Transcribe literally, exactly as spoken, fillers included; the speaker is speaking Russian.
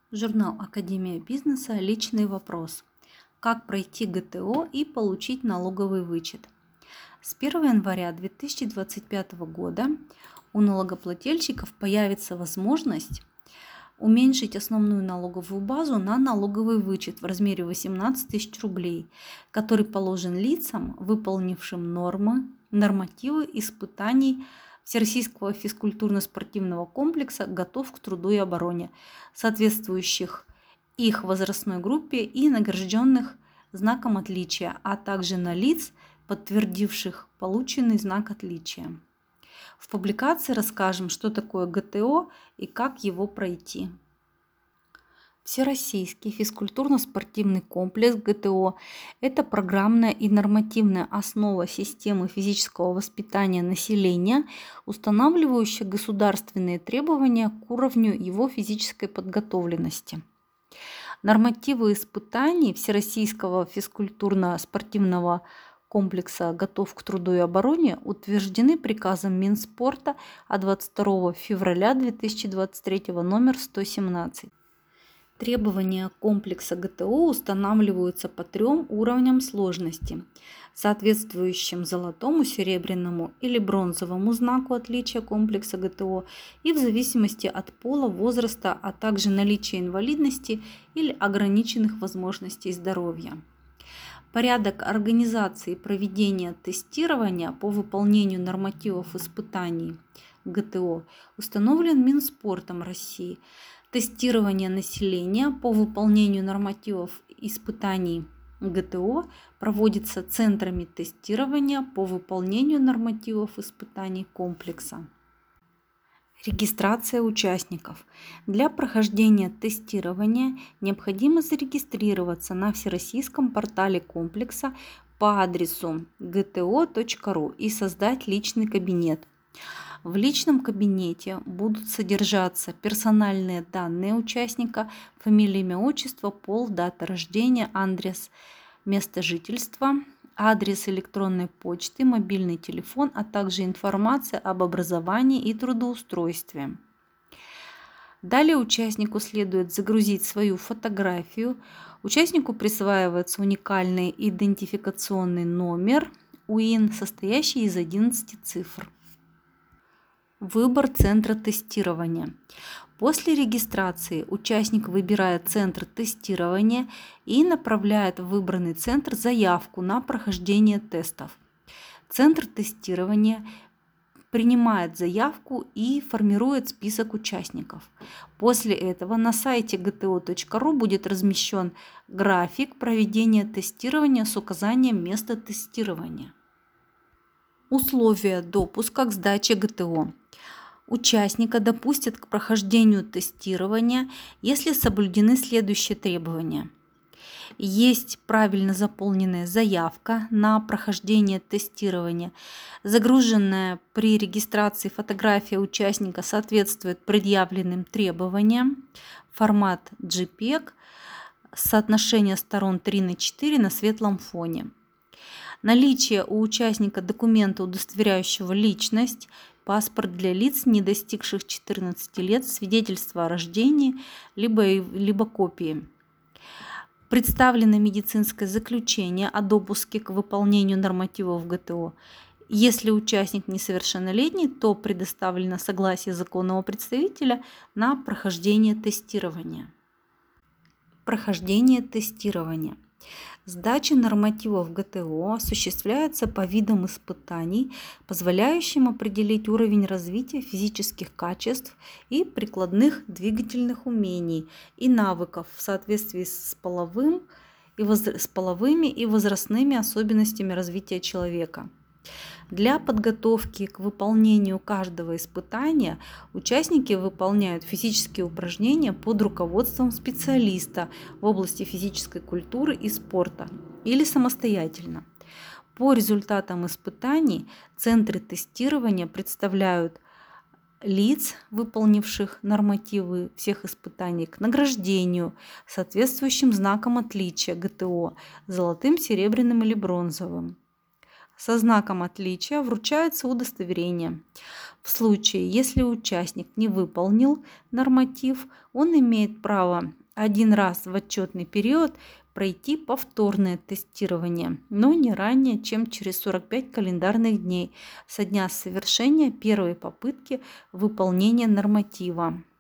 Журнал Академия бизнеса. Личный вопрос. Как пройти ГТО и получить налоговый вычет? С первого января две тысячи двадцать пятого года у налогоплательщиков появится возможность уменьшить основную налоговую базу на налоговый вычет в размере восемнадцать тысяч рублей, который положен лицам, выполнившим нормы, нормативы испытаний Всероссийского физкультурно-спортивного комплекса «Готов к труду и обороне», соответствующих их возрастной группе и награжденных знаком отличия, а также на лиц, подтвердивших полученный знак отличия. В публикации расскажем, что такое ГТО и как его пройти. Всероссийский физкультурно-спортивный комплекс ГТО – это программная и нормативная основа системы физического воспитания населения, устанавливающая государственные требования к уровню его физической подготовленности. Нормативы испытаний Всероссийского физкультурно-спортивного комплекса «Готов к труду и обороне» утверждены приказом Минспорта от двадцать второго февраля две тысячи двадцать третьего номер сто семнадцать. Требования комплекса ГТО устанавливаются по трем уровням сложности, соответствующим золотому, серебряному или бронзовому знаку отличия комплекса ГТО и в зависимости от пола, возраста, а также наличия инвалидности или ограниченных возможностей здоровья. Порядок организации и проведения тестирования по выполнению нормативов испытаний ГТО установлен Минспортом России. Тестирование населения по выполнению нормативов испытаний ГТО проводится центрами тестирования по выполнению нормативов испытаний комплекса. Регистрация участников. Для прохождения тестирования необходимо зарегистрироваться на всероссийском портале комплекса по адресу гэ тэ о точка ру и создать личный кабинет. В личном кабинете будут содержаться персональные данные участника: фамилия, имя, отчество, пол, дата рождения, адрес, место жительства, адрес электронной почты, мобильный телефон, а также информация об образовании и трудоустройстве. Далее участнику следует загрузить свою фотографию. Участнику присваивается уникальный идентификационный номер УИН, состоящий из одиннадцати цифр. Выбор центра тестирования. После регистрации участник выбирает центр тестирования и направляет в выбранный центр заявку на прохождение тестов. Центр тестирования принимает заявку и формирует список участников. После этого на сайте гэ тэ о точка ру будет размещен график проведения тестирования с указанием места тестирования. Условия допуска к сдаче гэ тэ о. Участника допустят к прохождению тестирования, если соблюдены следующие требования. Есть правильно заполненная заявка на прохождение тестирования. Загруженная при регистрации фотография участника соответствует предъявленным требованиям. Формат джей пег. Соотношение сторон три на четыре на светлом фоне. Наличие у участника документа, удостоверяющего личность, паспорт для лиц, не достигших четырнадцати лет, свидетельство о рождении, либо, либо копии. Представлено медицинское заключение о допуске к выполнению нормативов гэ тэ о. Если участник несовершеннолетний, то предоставлено согласие законного представителя на прохождение тестирования. Прохождение тестирования. Сдача нормативов гэ тэ о осуществляется по видам испытаний, позволяющим определить уровень развития физических качеств и прикладных двигательных умений и навыков в соответствии с, половым и воз... с половыми и возрастными особенностями развития человека. Для подготовки к выполнению каждого испытания участники выполняют физические упражнения под руководством специалиста в области физической культуры и спорта или самостоятельно. По результатам испытаний центры тестирования представляют лиц, выполнивших нормативы всех испытаний, к награждению соответствующим знаком отличия гэ тэ о – золотым, серебряным или бронзовым. Со знаком отличия вручается удостоверение. В случае, если участник не выполнил норматив, он имеет право один раз в отчетный период пройти повторное тестирование, но не ранее, чем через сорок пять календарных дней со дня совершения первой попытки выполнения норматива.